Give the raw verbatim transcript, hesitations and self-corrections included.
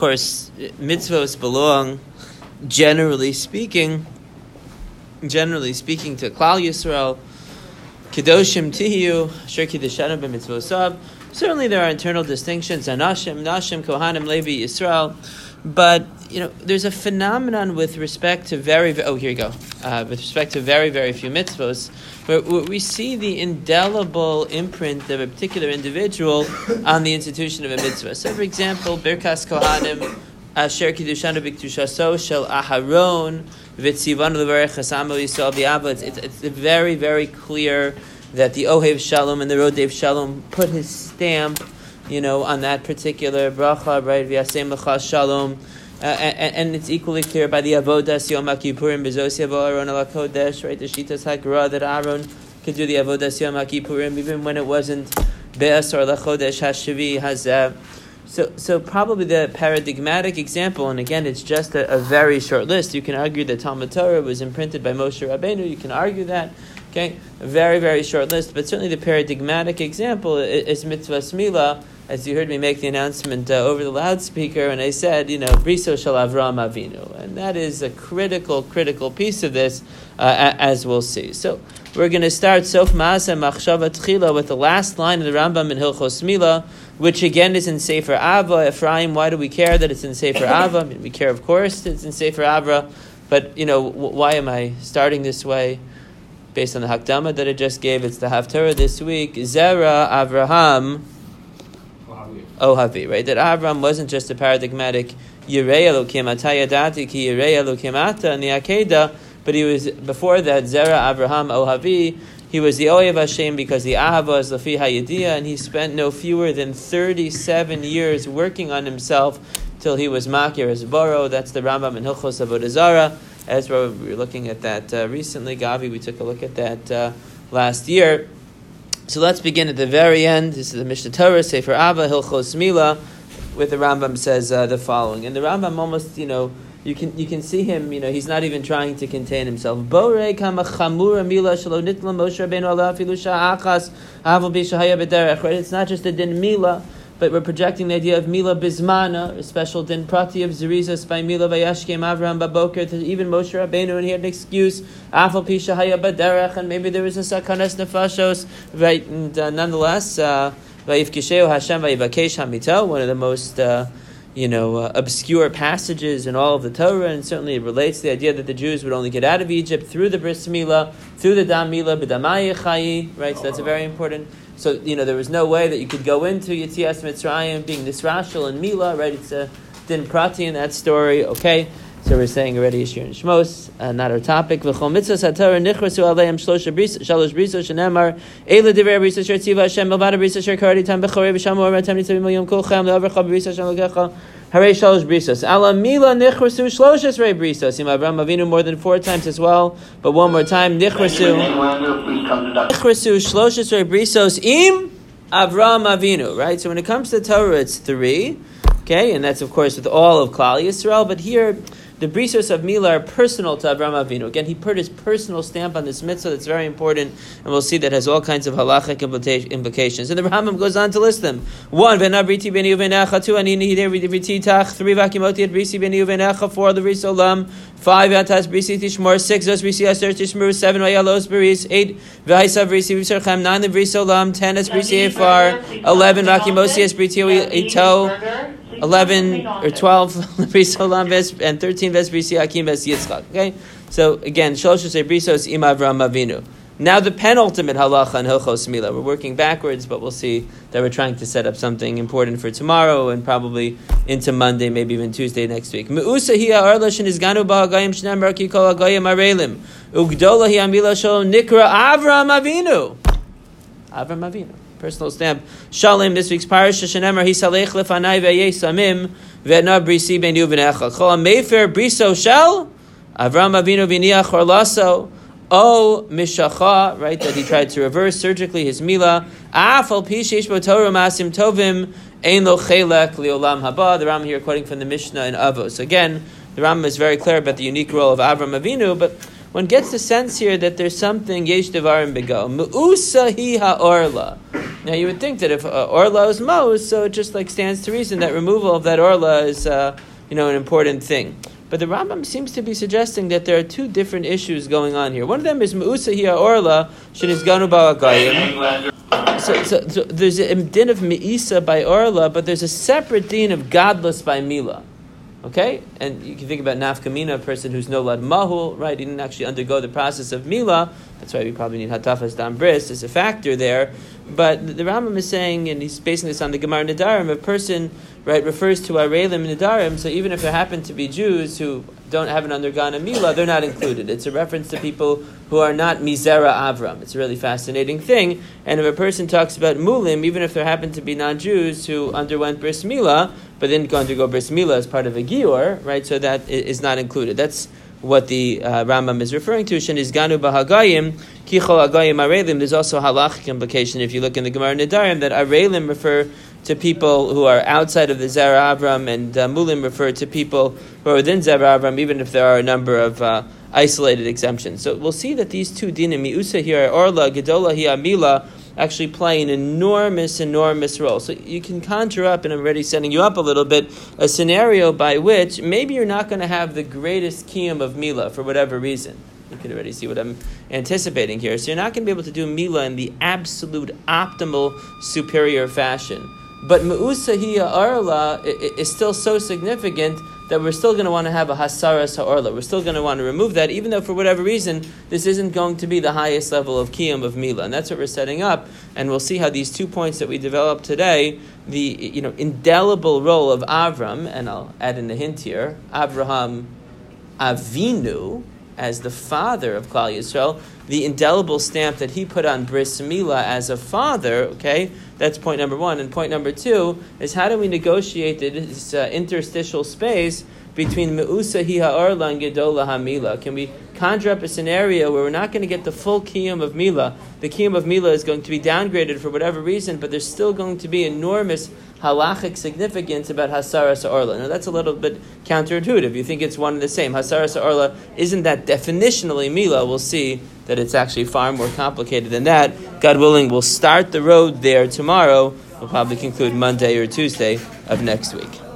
course, mitzvahs belong, generally speaking, generally speaking, to Klal Yisrael. Kedoshim tihiyu, asher kiddeshanu b'mitzvosav. Certainly, there are internal distinctions. Anashim, Nashim, Kohanim, Levi, Yisrael. But you know, there's a phenomenon with respect to very. Oh, here you go. Uh, with respect to very, very few mitzvos, where, where we see the indelible imprint of a particular individual on the institution of a mitzvah. So, for example, Birkas Kohanim, Asher Kiddushanu B'Kedushaso Shel Aharon V'Tzivanu L'Varech Chasamo Yisrael B'Ava. It's it's very, very clear that the Ohev Shalom and the Rodev Shalom put his stamp, you know, on that particular bracha, right? V'Yasem L'Cha Shalom. Uh, and, and it's equally clear by the Avodas Yom HaKippurim B'Zos Yavo Aaron Al HaKodesh, right? The Shitas HaGra that Aaron could do the Avodas Yom HaKippurim even when it wasn't Be'as or LaChodesh HaShavi Hazeh. So, so probably the paradigmatic example, and again, it's just a, a very short list. You can argue that Talmud Torah was imprinted by Moshe Rabbeinu. You can argue that, okay? A very, very short list, but certainly the paradigmatic example is, is Mitzvah Smila. As you heard me make the announcement uh, over the loudspeaker, and I said, you know, Briso Shel Avraham Avinu, and that is a critical, critical piece of this, uh, as we'll see. So we're going to start Sof Maaseh Machshava Tchila with the last line of the Rambam in Hilchos Mila, which again is in Sefer Ava. Ephraim, why do we care that it's in Sefer Ava? I mean, we care, of course, that it's in Sefer Avra, but you know, w- why am I starting this way? Based on the Hakdama that I just gave, it's the Haftarah this week. Zera Avraham Ohavi, right? That Avraham wasn't just a paradigmatic Yirei Elokim Atah Yadati Ki Yirei Elokim Ata in the Akedah, but he was, before that, Zera Avraham Ohavi, he was the Oyev Hashem because the Ahava is Lafi HaYediyah, and he spent no fewer than thirty-seven years working on himself till he was Makir as Boro. That's the Rambam in Hilchos Avodah Zarah. Ezra, we were looking at that uh, recently. Gavi, we took a look at that uh, last year. So let's begin at the very end. This is the Mishnah Torah, Sefer Ava, Hilchos Mila, where the Rambam says uh, the following. And the Rambam almost, you know, you can you can see him, you know, he's not even trying to contain himself. Borei kama chamura mila shelo nitla Moshe Rabbeinu ala afilu sha'achas aval b'shahaya b'derech. Right? It's not just a din mila, but we're projecting the idea of Mila Bismana, a special din prati of Zerizas by Mila Vayashkem Avraham Baboker, to even Moshe Rabbeinu, and he had an excuse, Afal Pisha Haya Baderech, and maybe there was a Sakanas Nefashos, right? And uh, nonetheless, Vayif Kisheo Hashem Vayivakesh Hamito, one of the most, uh, you know, uh, obscure passages in all of the Torah, and certainly it relates to the idea that the Jews would only get out of Egypt through the Bris Mila, through the Dam Mila, B'damai Chayi, right? So that's a very important. So, you know, there was no way that you could go into Yetzias Mitzrayim being Nisrashel and Mila, right? It's a din prati in that story, okay? So we're saying already Yeshir and Shmos, uh, not our topic. V'chol mitzvahs haTorah nichrasu aleim shlosh brisos shenemar eila divrei brisos sher tziva Hashem melvada brisos sher karati tam bechorei v'shamu oratem nitzavim al yom kolchem le'avrcha brisos Hashem lokecha harei shalosh brisos ala mila nichrasu shloshes rei brisos im Avraham Avinu more than four times as well, but one more time nichrasu nichrasu shloshes rei brisos im Avraham Avinu, right? So when it comes to Torah, it's three, okay, and that's of course with all of Klal Yisrael, but here the brisos of Mila are personal to Avraham Avinu. Again, he put his personal stamp on this mitzvah that's very important, and we'll see that has all kinds of halachic implications. And the Rambam goes on to list them. One, V'na briti b'ni uvenecha. Two, Ani nihidei briti tach. Three, Vakimoti et brisi b'ni uvenecha. Four, the bris olam. Five, Yatas brisi tishmor. Six, Zos brisi aser tishmor. Seven, Vayalos bris. Eight, V'haisav brisi v'serchem. Nine, the bris olam. Ten, es brisi efar. Eleven, Vakimosi es briti ito. Eleven or twelve, and thirteen ves brisi Akim ves Yitzchak. Okay, so again, Shloshos brisos im Avraham Avinu. Now the penultimate halacha and Hilchos Mila. We're working backwards, but we'll see that we're trying to set up something important for tomorrow and probably into Monday, maybe even Tuesday next week. Meusa hi ha'arla shenizganu ba hagayim shnamar ki kol hagayim arelim ugdola hi amila shalom nikra Avraham Avinu. Avraham Avinu. Personal stamp. Shalom, this week's parasha, Shenemar, Hisalech lefanai ve'yesamim, ve'na brisi b'nu v'necha. Chol ha'mefer briso shel, Avraham Avinu v'niach orlaso, o mishacha, right, that he tried to reverse surgically his mila, af al pi sheish bo Torah masim tovim, ein lo chelek li'olam haba. The Rambam here quoting from the Mishnah in Avos. Again, the Rambam is very clear about the unique role of Avraham Avinu, but one gets the sense here that there's something yesh devarim bego. Meusa hi ha'orla. Now you would think that if uh, orla is mos, so it just like stands to reason that removal of that orla is uh, you know an important thing. But the Rambam seems to be suggesting that there are two different issues going on here. One of them is meusa hi orla shenizganu ba'agayim. So, so, so there's a din of meisa by orla, but there's a separate din of godless by mila. Okay, and you can think about nafkamina, a person who's no lad mahul, right? He didn't actually undergo the process of mila. That's why we probably need hatafas dam bris as a factor there. But the, the Rambam is saying, and he's basing this on the Gemara Nedarim, a person, right, refers to arelim Nedarim. So even if there happen to be Jews who don't haven't undergone a mila, they're not included. It's a reference to people who are not mizera avram. It's a really fascinating thing. And if a person talks about mulim, even if there happen to be non-Jews who underwent bris mila, but didn't undergo bris mila as part of a gior, right? So that is not included. That's what the uh, Rambam is referring to. Shenizganu bahagayim, kichol agayim arelim. There's also a halachic implication if you look in the Gemara Nedarim that arelim refer to people who are outside of the Zera Avram, and uh, mulim refer to people who are within Zera Avram, even if there are a number of uh, isolated exemptions. So we'll see that these two dinim, miusa here, orla, gedola hi amila, actually play an enormous, enormous role. So you can conjure up, and I'm already setting you up a little bit, a scenario by which maybe you're not going to have the greatest kiyum of Mila for whatever reason. You can already see what I'm anticipating here. So you're not going to be able to do Mila in the absolute, optimal, superior fashion. But Me'usa hiya arla is still so significant that we're still going to want to have a hasaras ha'orla. We're still going to want to remove that, even though for whatever reason, this isn't going to be the highest level of kiyum of mila. And that's what we're setting up. And we'll see how these two points that we developed today, the you know indelible role of Avram, and I'll add in a hint here, Avraham Avinu, as the father of Klal Yisrael, the indelible stamp that he put on Bris Mila as a father, okay, that's point number one. And point number two is how do we negotiate this uh, interstitial space between Me'usa hi ha'orla and Gedola ha'mila? Can we conjure up a scenario where we're not going to get the full kiyum of Mila? The kiyum of Mila is going to be downgraded for whatever reason, but there's still going to be enormous halachic significance about Hasaras Ha'orla. Now that's a little bit counterintuitive. You think it's one and the same. Hasaras Ha'orla isn't that definitionally Mila. We'll see that it's actually far more complicated than that. God willing, we'll start the road there tomorrow. We'll probably conclude Monday or Tuesday of next week.